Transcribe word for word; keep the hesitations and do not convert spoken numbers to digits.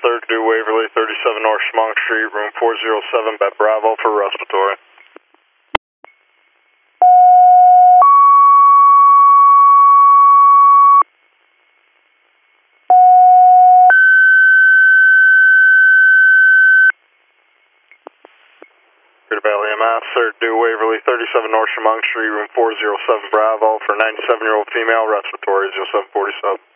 third due Waverly, thirty-seven North Schmunk Street, room four oh seven, Bet Bravo for respiratory. Greater Valley M S, third due Waverly, thirty-seven North Schmunk Street, room four oh seven Bravo for ninety-seven year old female, respiratory, oh seven forty-seven.